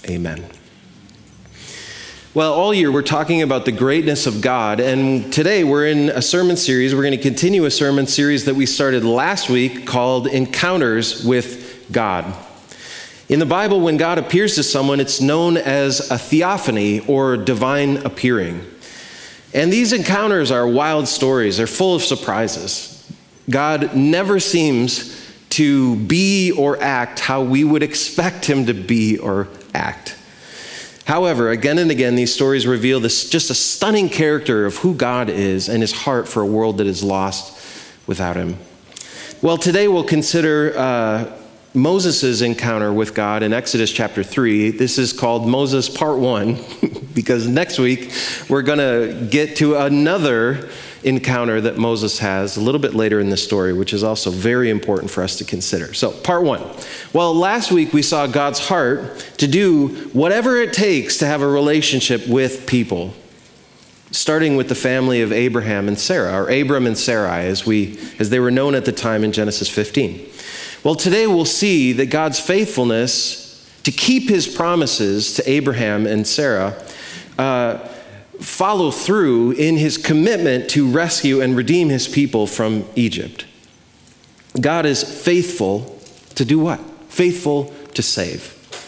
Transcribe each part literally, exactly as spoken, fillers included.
Amen. Well, all year we're talking about the greatness of God, and today we're in a sermon series. We're going to continue a sermon series that we started last week called Encounters with God. In the Bible, when God appears to someone, it's known as a theophany or divine appearing. And these encounters are wild stories. They're full of surprises. God never seems to be or act how we would expect him to be or act. However, again and again, these stories reveal this just a stunning character of who God is and his heart for a world that is lost without him. Well, today we'll consider uh, Moses' encounter with God in Exodus chapter three. This is called Moses part one, because next week we're going to get to another encounter that Moses has a little bit later in the story, which is also very important for us to consider. So, part one. Well, last week we saw God's heart to do whatever it takes to have a relationship with people, starting with the family of Abraham and Sarah, or Abram and Sarai, as we as they were known at the time in Genesis fifteen. Well, today we'll see that God's faithfulness to keep his promises to Abraham and Sarah uh, follow through in his commitment to rescue and redeem his people from Egypt. God is faithful to do what? Faithful to save.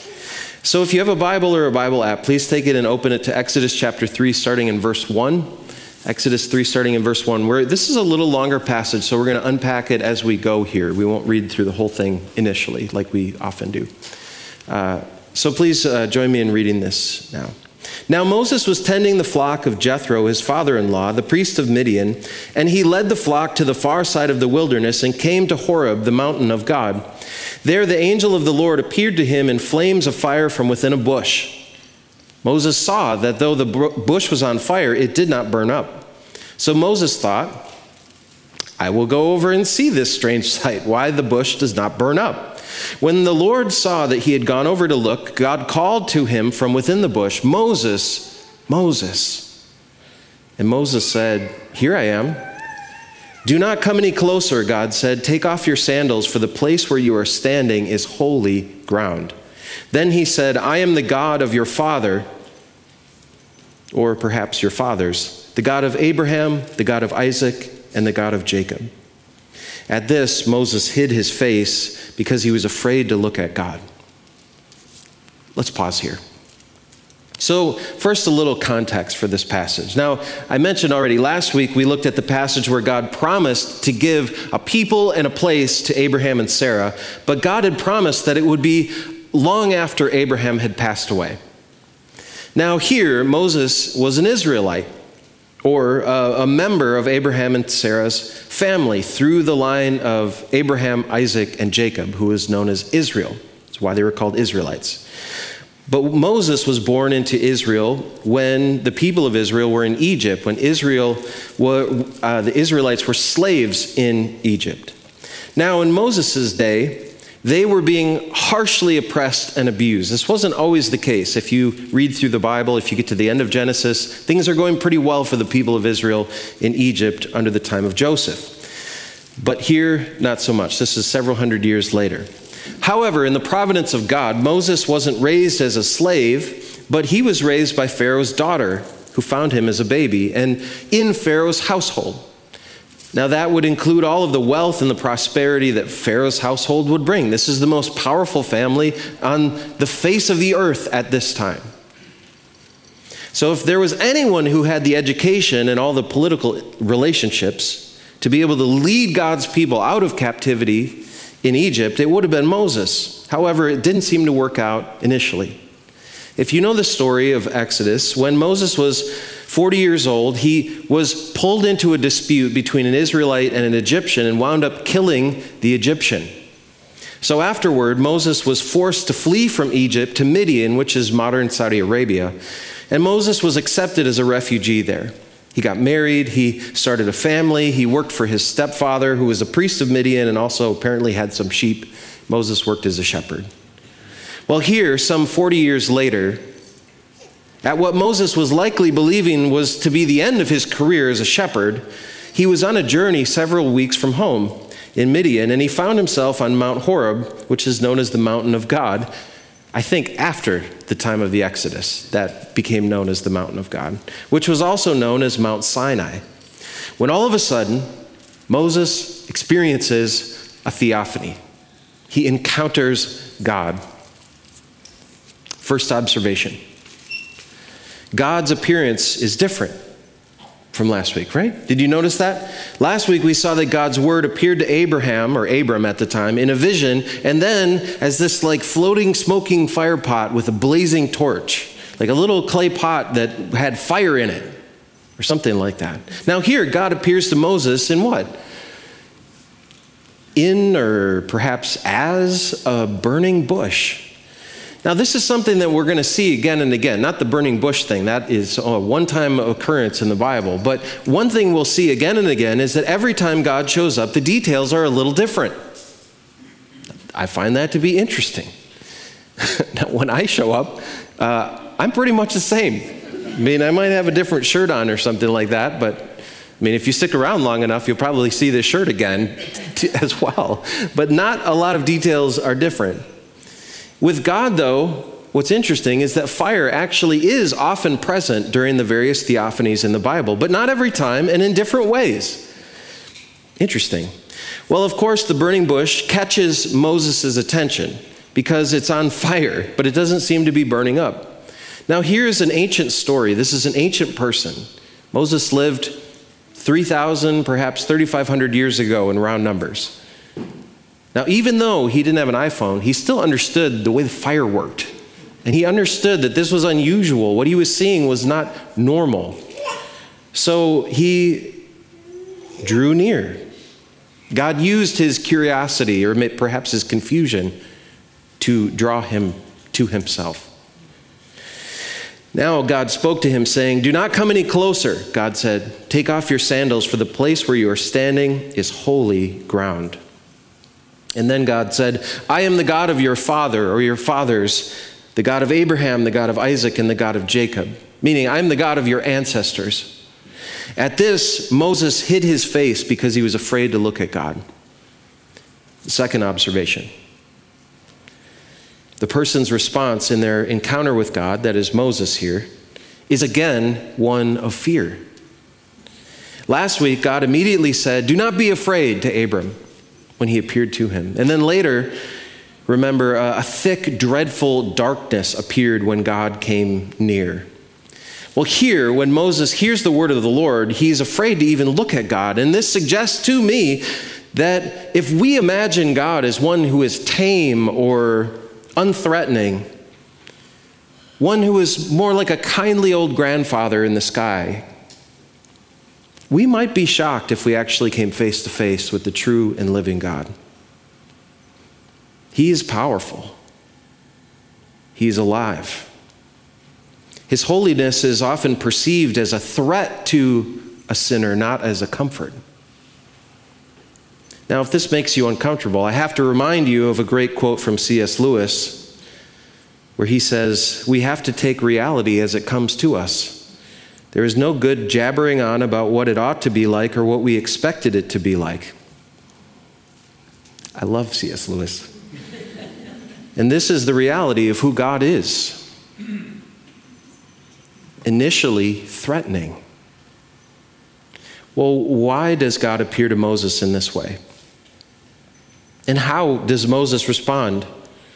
So if you have a Bible or a Bible app, please take it and open it to Exodus chapter three, starting in verse one. Exodus three, starting in verse one. Where this is a little longer passage, so we're going to unpack it as we go here. We won't read through the whole thing initially, like we often do. Uh, so please uh, join me in reading this now. Now Moses was tending the flock of Jethro, his father-in-law, the priest of Midian, and he led the flock to the far side of the wilderness and came to Horeb, the mountain of God. There the angel of the Lord appeared to him in flames of fire from within a bush. Moses saw that though the bush was on fire, it did not burn up. So Moses thought, I will go over and see this strange sight, why the bush does not burn up. When the Lord saw that he had gone over to look, God called to him from within the bush, Moses, Moses. And Moses said, Here I am. Do not come any closer, God said. Take off your sandals, for the place where you are standing is holy ground. Then he said, I am the God of your father, or perhaps your fathers, the God of Abraham, the God of Isaac, and the God of Jacob. At this, Moses hid his face because he was afraid to look at God. Let's pause here. So, first, a little context for this passage. Now, I mentioned already last week we looked at the passage where God promised to give a people and a place to Abraham and Sarah, but God had promised that it would be long after Abraham had passed away. Now, here, Moses was an Israelite, or a, a member of Abraham and Sarah's family through the line of Abraham, Isaac, and Jacob, who is known as Israel. That's why they were called Israelites. But Moses was born into Israel when the people of Israel were in Egypt, when Israel were, uh, the Israelites were slaves in Egypt. Now, in Moses' day, they were being harshly oppressed and abused. This wasn't always the case. If you read through the Bible, if you get to the end of Genesis, things are going pretty well for the people of Israel in Egypt under the time of Joseph. But here, not so much. This is several hundred years later. However, in the providence of God, Moses wasn't raised as a slave, but he was raised by Pharaoh's daughter, who found him as a baby, and in Pharaoh's household. Now that would include all of the wealth and the prosperity that Pharaoh's household would bring. This is the most powerful family on the face of the earth at this time. So if there was anyone who had the education and all the political relationships to be able to lead God's people out of captivity in Egypt, it would have been Moses. However, it didn't seem to work out initially. If you know the story of Exodus, when Moses was forty years old, he was pulled into a dispute between an Israelite and an Egyptian and wound up killing the Egyptian. So afterward, Moses was forced to flee from Egypt to Midian, which is modern Saudi Arabia, and Moses was accepted as a refugee there. He got married, he started a family, he worked for his stepfather, who was a priest of Midian and also apparently had some sheep. Moses worked as a shepherd. Well, here, some forty years later, at what Moses was likely believing was to be the end of his career as a shepherd, he was on a journey several weeks from home in Midian, and he found himself on Mount Horeb, which is known as the mountain of God. I think after the time of the Exodus, that became known as the mountain of God, which was also known as Mount Sinai. When all of a sudden, Moses experiences a theophany. He encounters God. First observation. God's appearance is different from last week, right? Did you notice that? Last week we saw that God's word appeared to Abraham, or Abram at the time, in a vision, and then as this like floating, smoking fire pot with a blazing torch, like a little clay pot that had fire in it, or something like that. Now here, God appears to Moses in what? In, or perhaps as, a burning bush. Now, this is something that we're going to see again and again. Not the burning bush thing. That is a one-time occurrence in the Bible. But one thing we'll see again and again is that every time God shows up, the details are a little different. I find that to be interesting. Now, when I show up, uh, I'm pretty much the same. I mean, I might have a different shirt on or something like that, but I mean, if you stick around long enough, you'll probably see this shirt again t- as well. But not a lot of details are different. With God, though, what's interesting is that fire actually is often present during the various theophanies in the Bible, but not every time and in different ways. Interesting. Well, of course, the burning bush catches Moses' attention because it's on fire, but it doesn't seem to be burning up. Now, here's an ancient story. This is an ancient person. Moses lived three thousand, perhaps thirty-five hundred years ago in round numbers. Now, even though he didn't have an iPhone, he still understood the way the fire worked. And he understood that this was unusual. What he was seeing was not normal. So he drew near. God used his curiosity, or perhaps his confusion, to draw him to himself. Now God spoke to him, saying, "Do not come any closer," God said. "Take off your sandals, for the place where you are standing is holy ground." And then God said, "I am the God of your father," or your fathers, "the God of Abraham, the God of Isaac, and the God of Jacob." Meaning, I am the God of your ancestors. At this, Moses hid his face because he was afraid to look at God. The second observation. The person's response in their encounter with God, that is Moses here, is again one of fear. Last week, God immediately said, "Do not be afraid," to Abram when he appeared to him. And then later, remember, a thick, dreadful darkness appeared when God came near. Well, here, when Moses hears the word of the Lord, he's afraid to even look at God. And this suggests to me that if we imagine God as one who is tame or unthreatening, one who is more like a kindly old grandfather in the sky, we might be shocked if we actually came face to face with the true and living God. He is powerful. He is alive. His holiness is often perceived as a threat to a sinner, not as a comfort. Now, if this makes you uncomfortable, I have to remind you of a great quote from C S Lewis, where he says, "We have to take reality as it comes to us. There is no good jabbering on about what it ought to be like or what we expected it to be like." I love C S Lewis. And this is the reality of who God is. Initially threatening. Well, why does God appear to Moses in this way? And how does Moses respond?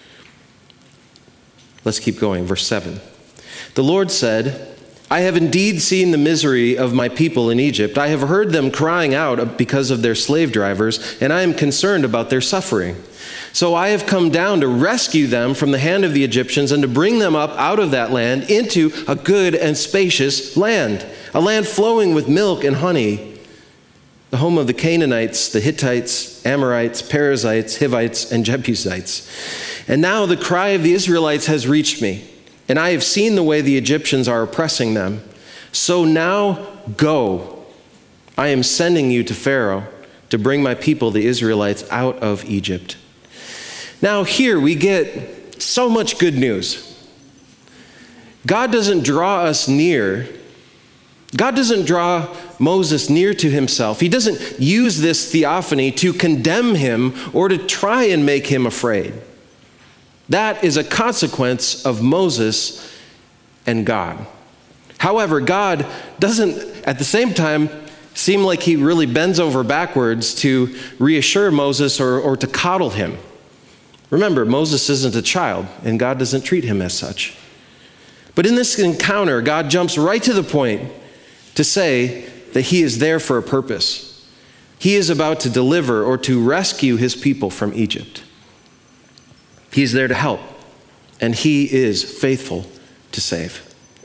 Let's keep going. Verse seven. The Lord said, "I have indeed seen the misery of my people in Egypt. I have heard them crying out because of their slave drivers, and I am concerned about their suffering. So I have come down to rescue them from the hand of the Egyptians and to bring them up out of that land into a good and spacious land, a land flowing with milk and honey, the home of the Canaanites, the Hittites, Amorites, Perizzites, Hivites, and Jebusites. And now the cry of the Israelites has reached me, and I have seen the way the Egyptians are oppressing them. So now go. I am sending you to Pharaoh to bring my people, the Israelites, out of Egypt." Now here we get so much good news. God doesn't draw us near. God doesn't draw Moses near to himself. He doesn't use this theophany to condemn him or to try and make him afraid. That is a consequence of Moses and God. However, God doesn't, at the same time, seem like he really bends over backwards to reassure Moses or, or to coddle him. Remember, Moses isn't a child, and God doesn't treat him as such. But in this encounter, God jumps right to the point to say that he is there for a purpose. He is about to deliver or to rescue his people from Egypt. He's there to help, and he is faithful to save.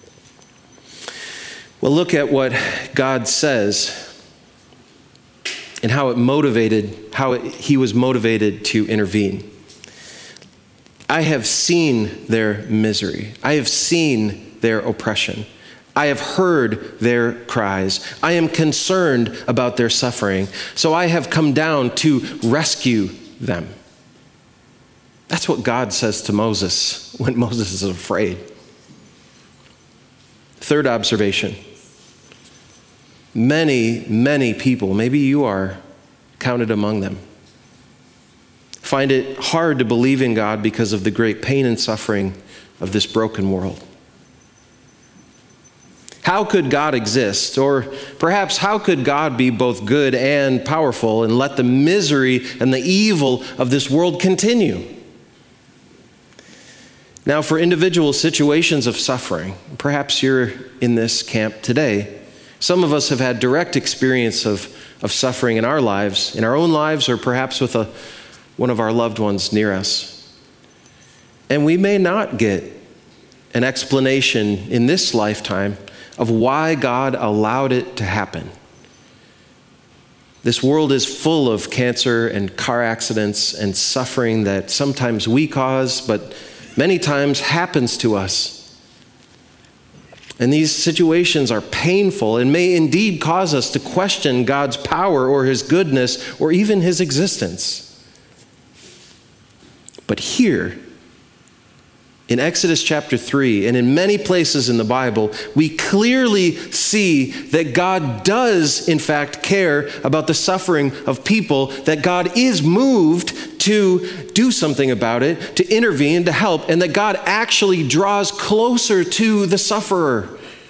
Well, look at what God says and how it motivated, how it, he was motivated to intervene. I have seen their misery. I have seen their oppression. I have heard their cries. I am concerned about their suffering. So I have come down to rescue them. That's what God says to Moses when Moses is afraid. Third observation. Many, many people, maybe you are counted among them, find it hard to believe in God because of the great pain and suffering of this broken world. How could God exist? Or perhaps how could God be both good and powerful and let the misery and the evil of this world continue? Now, for individual situations of suffering, perhaps you're in this camp today. Some of us have had direct experience of, of suffering in our lives, in our own lives, or perhaps with a, one of our loved ones near us. And we may not get an explanation in this lifetime of why God allowed it to happen. This world is full of cancer and car accidents and suffering that sometimes we cause, but many times happens to us. And these situations are painful and may indeed cause us to question God's power or his goodness or even his existence. But here, in Exodus chapter three, and in many places in the Bible, we clearly see that God does, in fact, care about the suffering of people, that God is moved to do something about it, to intervene, to help, and that God actually draws closer to the sufferer.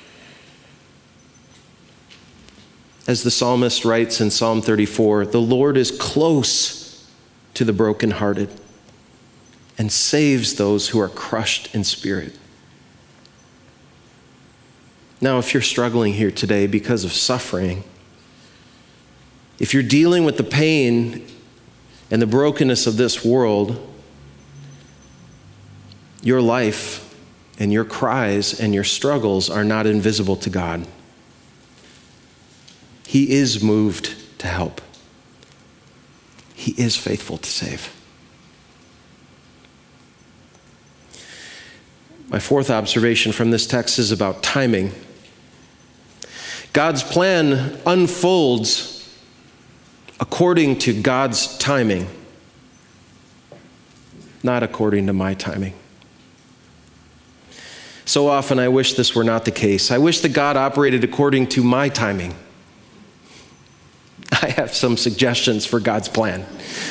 As the psalmist writes in Psalm thirty-four, the Lord is close to the brokenhearted and saves those who are crushed in spirit. Now, if you're struggling here today because of suffering, if you're dealing with the pain and the brokenness of this world, your life and your cries and your struggles are not invisible to God. He is moved to help. He is faithful to save. My fourth observation from this text is about timing. God's plan unfolds according to God's timing, not according to my timing. So often I wish this were not the case. I wish that God operated according to my timing. I have some suggestions for God's plan.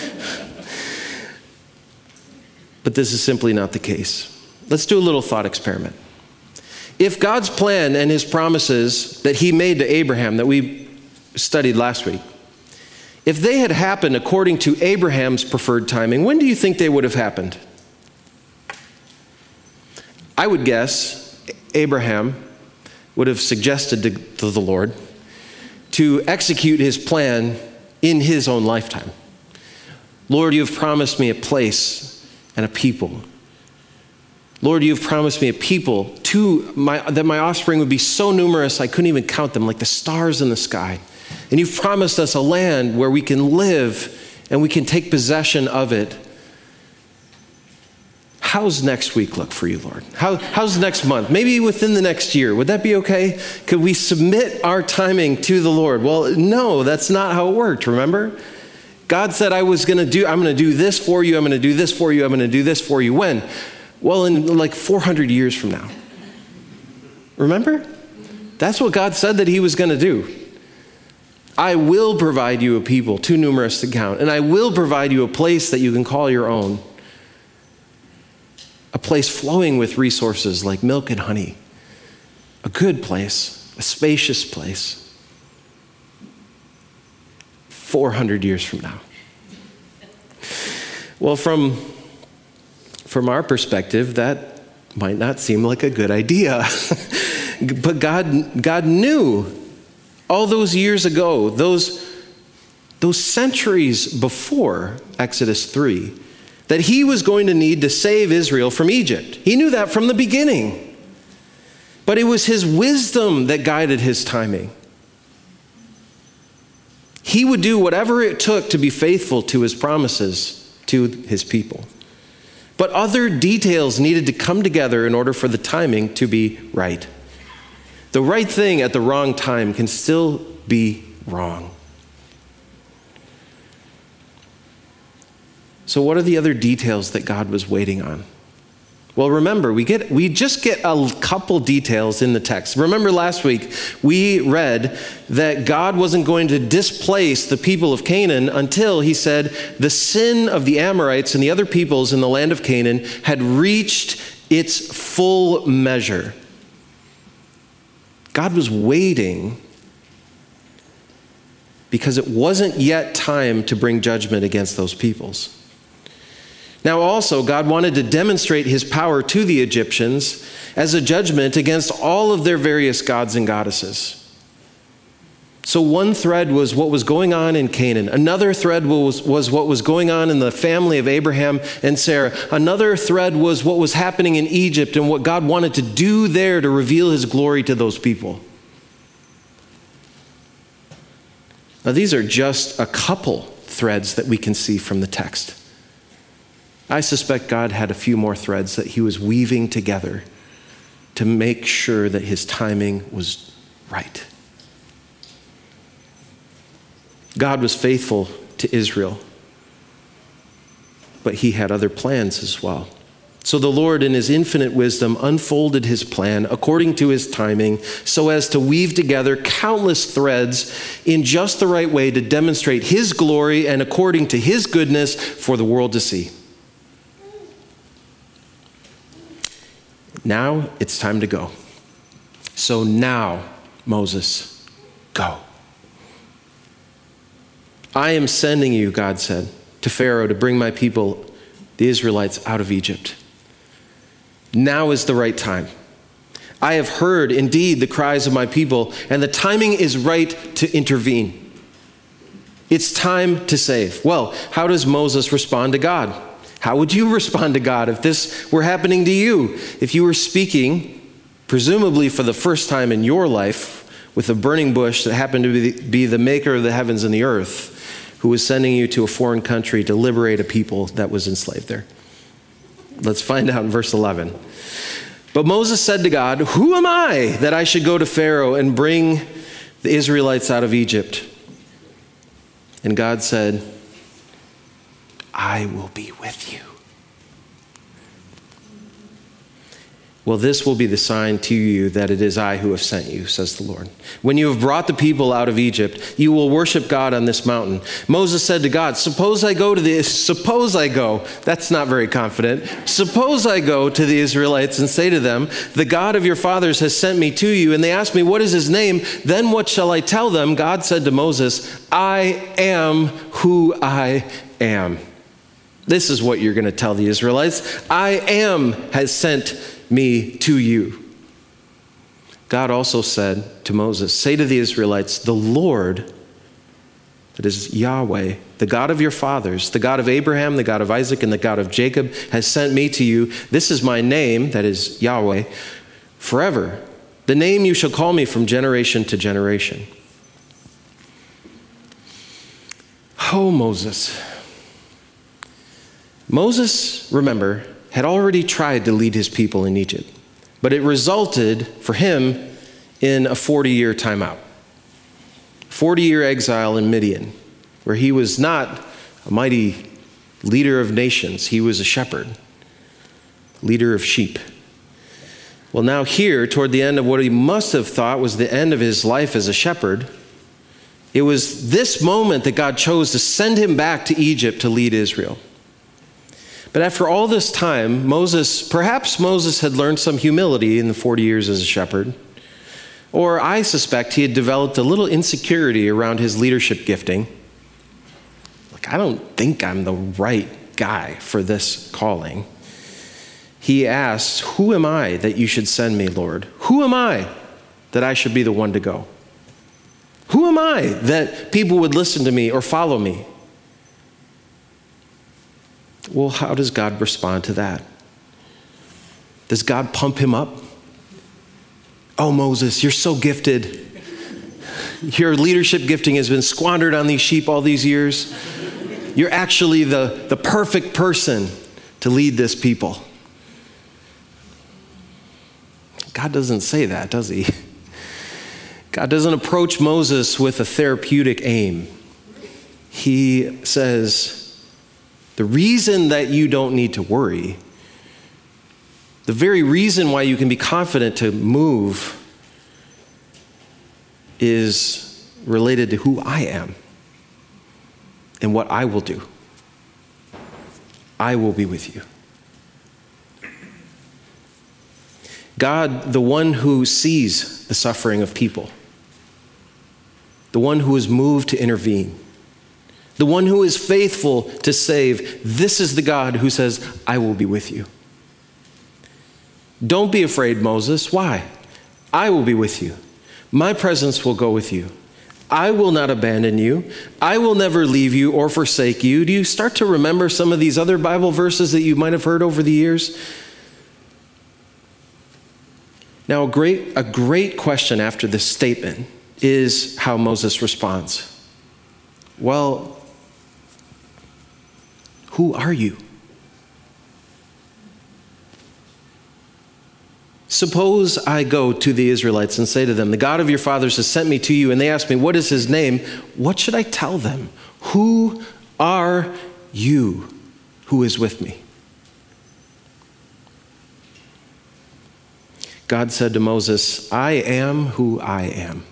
But this is simply not the case. Let's do a little thought experiment. If God's plan and his promises that he made to Abraham that we studied last week, if they had happened according to Abraham's preferred timing, when do you think they would have happened? I would guess Abraham would have suggested to, to the Lord to execute his plan in his own lifetime. Lord, you have promised me a place and a people. Lord, you have promised me a people to my, that my offspring would be so numerous I couldn't even count them, like the stars in the sky. And you've promised us a land where we can live and we can take possession of it. How's next week look for you, Lord? How, how's next month? Maybe within the next year. Would that be okay? Could we submit our timing to the Lord? Well, no, that's not how it worked, remember? God said I was going to do, I'm going to do this for you, I'm going to do this for you, I'm going to do this for you. When? Well, in like four hundred years from now. Remember? That's what God said that he was going to do. I will provide you a people too numerous to count, and I will provide you a place that you can call your own. a place flowing with resources like milk and honey, a good place, a spacious place, four hundred years from now. Well, from, from our perspective, that might not seem like a good idea. But God, God knew all those years ago, those, those centuries before Exodus three, that he was going to need to save Israel from Egypt. He knew that from the beginning. But it was his wisdom that guided his timing. He would do whatever it took to be faithful to his promises to his people. But other details needed to come together in order for the timing to be right. The right thing at the wrong time can still be wrong. So what are the other details that God was waiting on? Well, remember, we get we just get a couple details in the text. Remember last week, we read that God wasn't going to displace the people of Canaan until he said the sin of the Amorites and the other peoples in the land of Canaan had reached its full measure. God was waiting because it wasn't yet time to bring judgment against those peoples. Now also, God wanted to demonstrate his power to the Egyptians as a judgment against all of their various gods and goddesses. So one thread was what was going on in Canaan. Another thread was, was what was going on in the family of Abraham and Sarah. Another thread was what was happening in Egypt and what God wanted to do there to reveal his glory to those people. Now these are just a couple threads that we can see from the text. I suspect God had a few more threads that he was weaving together to make sure that his timing was right. God was faithful to Israel, but he had other plans as well. So the Lord, in his infinite wisdom, unfolded his plan according to his timing so as to weave together countless threads in just the right way to demonstrate his glory and according to his goodness for the world to see. Now it's time to go. So now, Moses, go. I am sending you, God said, to Pharaoh to bring my people, the Israelites, out of Egypt. Now is the right time. I have heard, indeed, the cries of my people, and the timing is right to intervene. It's time to save. Well, how does Moses respond to God? How would you respond to God if this were happening to you? If you were speaking, presumably for the first time in your life, with a burning bush that happened to be the, be the maker of the heavens and the earth, who was sending you to a foreign country to liberate a people that was enslaved there. Let's find out in verse eleven. But Moses said to God, "Who am I that I should go to Pharaoh and bring the Israelites out of Egypt?" And God said, "I will be with you." Well, this will be the sign to you that it is I who have sent you, says the Lord. When you have brought the people out of Egypt, you will worship God on this mountain. Moses said to God, suppose I go to the, suppose I go, that's not very confident. Suppose I go to the Israelites and say to them, the God of your fathers has sent me to you, and they ask me, what is his name? Then what shall I tell them? God said to Moses, I am who I am. This is what you're going to tell the Israelites. I am has sent me to you. God also said to Moses, say to the Israelites, the Lord, that is Yahweh, the God of your fathers, the God of Abraham, the God of Isaac, and the God of Jacob, has sent me to you. This is my name, that is Yahweh, forever. The name you shall call me from generation to generation. Oh, Moses. Moses, remember, had already tried to lead his people in Egypt, but it resulted for him in a forty-year timeout, forty-year exile in Midian, where he was not a mighty leader of nations. He was a shepherd, leader of sheep. Well, now here, toward the end of what he must have thought was the end of his life as a shepherd, it was this moment that God chose to send him back to Egypt to lead Israel. But after all this time, Moses, perhaps Moses had learned some humility in the forty years as a shepherd. Or I suspect he had developed a little insecurity around his leadership gifting. Like, I don't think I'm the right guy for this calling. He asks, "Who am I that you should send me, Lord? Who am I that I should be the one to go? Who am I that people would listen to me or follow me?" Well, how does God respond to that? Does God pump him up? "Oh, Moses, you're so gifted. Your leadership gifting has been squandered on these sheep all these years. You're actually the, the perfect person to lead this people." God doesn't say that, does he? God doesn't approach Moses with a therapeutic aim. He says, the reason that you don't need to worry, the very reason why you can be confident to move, is related to who I am and what I will do. I will be with you. God, the one who sees the suffering of people, the one who is moved to intervene, the one who is faithful to save, this is the God who says, "I will be with you." Don't be afraid, Moses. Why? I will be with you. My presence will go with you. I will not abandon you. I will never leave you or forsake you. Do you start to remember some of these other Bible verses that you might have heard over the years? Now, a great, a great question after this statement is how Moses responds. Well, who are you? Suppose I go to the Israelites and say to them, "The God of your fathers has sent me to you," and they ask me, "What is his name?" What should I tell them? Who are you who is with me? God said to Moses, "I am who I am."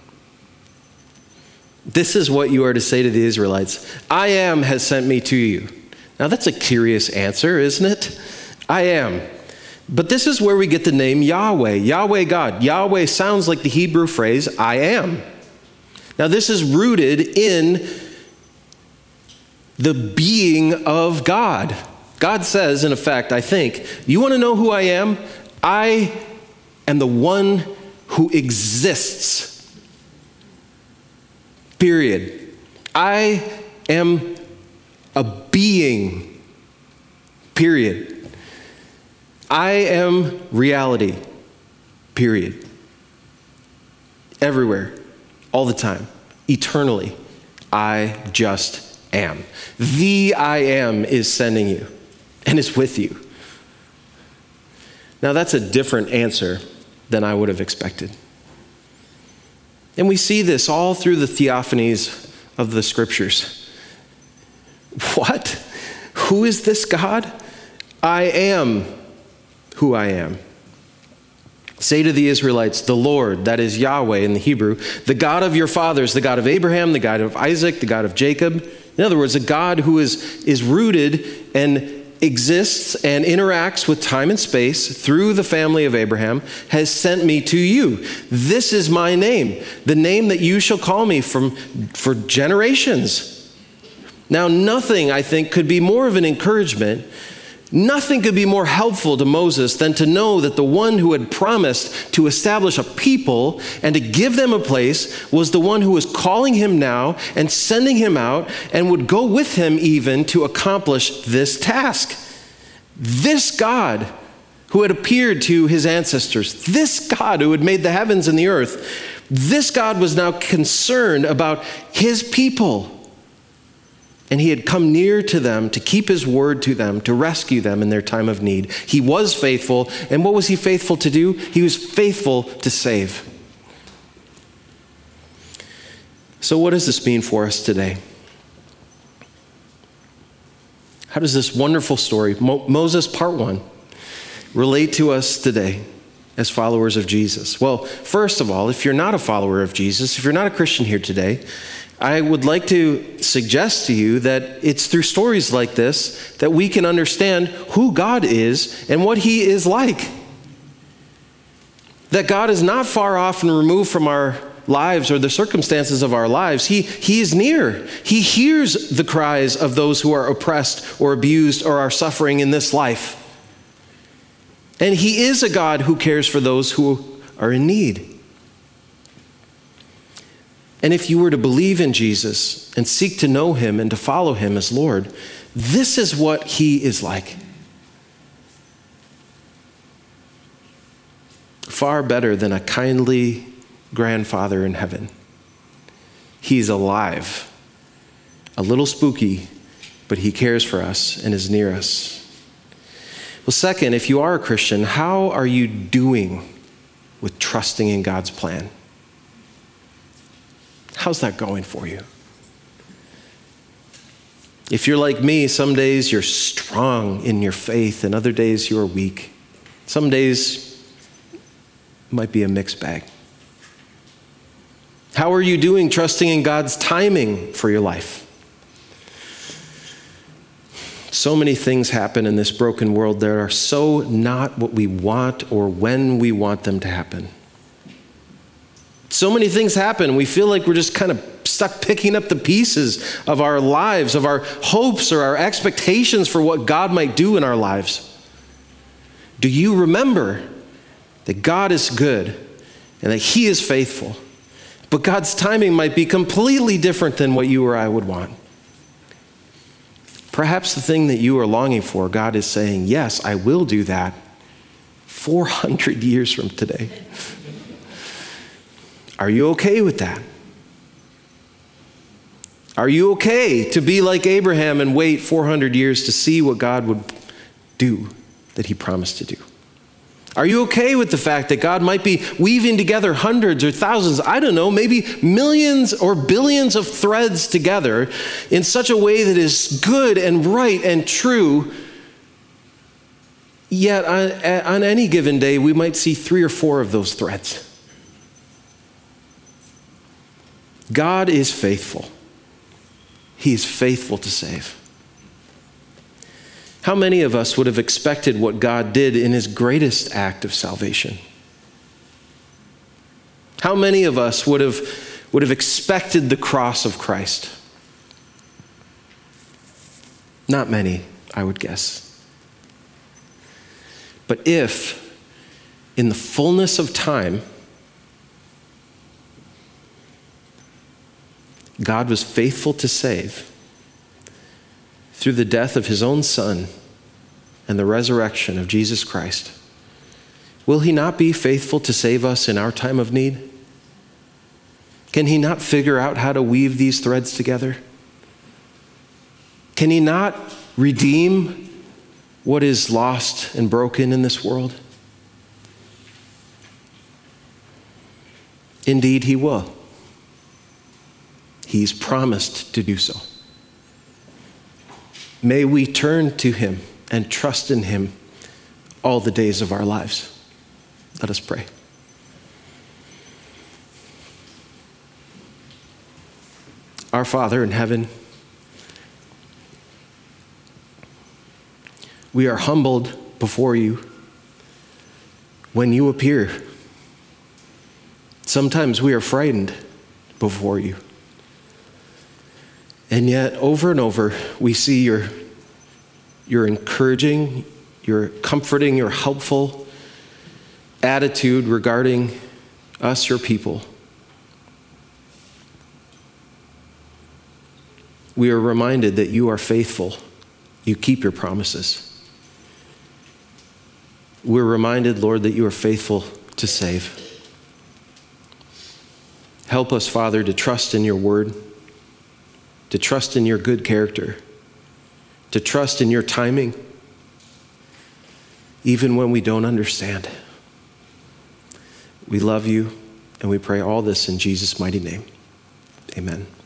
This is what you are to say to the Israelites. "I am has sent me to you." Now that's a curious answer, isn't it? I am. But this is where we get the name Yahweh, Yahweh God. Yahweh sounds like the Hebrew phrase, "I am." Now this is rooted in the being of God. God says, in effect, I think, you want to know who I am? I am the one who exists. Period. I am a being. Period. I am reality. Period. Everywhere. All the time. Eternally. I just am. The I am is sending you and is with you. Now that's a different answer than I would have expected. And we see this all through the theophanies of the scriptures. What? Who is this God? I am who I am. Say to the Israelites, "The Lord," that is Yahweh in the Hebrew, "the God of your fathers, the God of Abraham, the God of Isaac, the God of Jacob." In other words, a God who is, is rooted and exists and interacts with time and space through the family of Abraham, has sent me to you. This is my name, the name that you shall call me from for generations. Now, nothing, I think, could be more of an encouragement. Nothing could be more helpful to Moses than to know that the one who had promised to establish a people and to give them a place was the one who was calling him now and sending him out and would go with him even to accomplish this task. This God who had appeared to his ancestors, this God who had made the heavens and the earth, this God was now concerned about his people. And he had come near to them to keep his word to them, to rescue them in their time of need. He was faithful. And what was he faithful to do? He was faithful to save. So what does this mean for us today? How does this wonderful story, Mo- Moses part one, relate to us today as followers of Jesus? Well, first of all, if you're not a follower of Jesus, if you're not a Christian here today, I would like to suggest to you that it's through stories like this that we can understand who God is and what he is like. That God is not far off and removed from our lives or the circumstances of our lives. He, he is near. He hears the cries of those who are oppressed or abused or are suffering in this life. And he is a God who cares for those who are in need. And if you were to believe in Jesus and seek to know him and to follow him as Lord, this is what he is like. Far better than a kindly grandfather in heaven. He's alive, a little spooky, but he cares for us and is near us. Well, second, if you are a Christian, how are you doing with trusting in God's plan? How's that going for you? If you're like me, some days you're strong in your faith and other days you're weak. Some days might be a mixed bag. How are you doing trusting in God's timing for your life? So many things happen in this broken world that are so not what we want or when we want them to happen. So many things happen. We feel like we're just kind of stuck picking up the pieces of our lives, of our hopes or our expectations for what God might do in our lives. Do you remember that God is good and that he is faithful, but God's timing might be completely different than what you or I would want? Perhaps the thing that you are longing for, God is saying, yes, I will do that four hundred years from today. Are you okay with that? Are you okay to be like Abraham and wait four hundred years to see what God would do that he promised to do? Are you okay with the fact that God might be weaving together hundreds or thousands, I don't know, maybe millions or billions of threads together in such a way that is good and right and true, yet on, on any given day we might see three or four of those threads? God is faithful. He is faithful to save. How many of us would have expected what God did in his greatest act of salvation? How many of us would have, would have expected the cross of Christ? Not many, I would guess. But if, in the fullness of time, God was faithful to save through the death of his own Son and the resurrection of Jesus Christ, will he not be faithful to save us in our time of need? Can he not figure out how to weave these threads together? Can he not redeem what is lost and broken in this world? Indeed, he will. He's promised to do so. May we turn to him and trust in him all the days of our lives. Let us pray. Our Father in heaven, we are humbled before you when you appear. Sometimes we are frightened before you. And yet, over and over, we see your, your encouraging, your comforting, your helpful attitude regarding us, your people. We are reminded that you are faithful. You keep your promises. We're reminded, Lord, that you are faithful to save. Help us, Father, to trust in your word, to trust in your good character, to trust in your timing, even when we don't understand. We love you, and we pray all this in Jesus' mighty name. Amen.